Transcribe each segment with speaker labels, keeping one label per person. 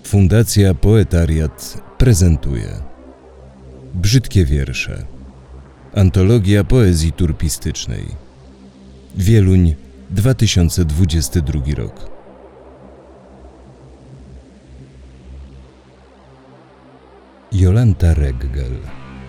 Speaker 1: Fundacja Poetariat prezentuje Brzydkie wiersze. Antologia poezji turpistycznej. Wieluń, 2022 rok. Jolanta Reggel.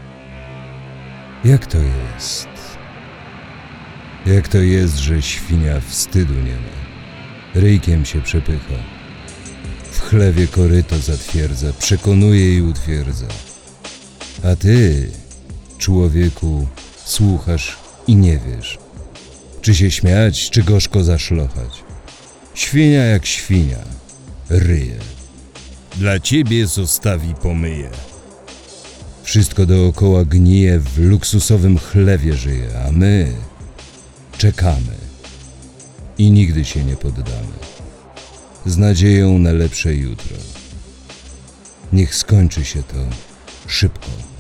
Speaker 1: Jak to jest? Jak to jest, że świnia wstydu nie ma? Ryjkiem się przepycha. W chlewie koryto zatwierdza, przekonuje i utwierdza. A ty, człowieku, słuchasz i nie wiesz, czy się śmiać, czy gorzko zaszlochać. Świnia jak świnia, ryje. Dla ciebie zostawi pomyje. Wszystko dookoła gnije, w luksusowym chlewie żyje, a my czekamy i nigdy się nie poddamy. Z nadzieją na lepsze jutro. Niech skończy się to szybko.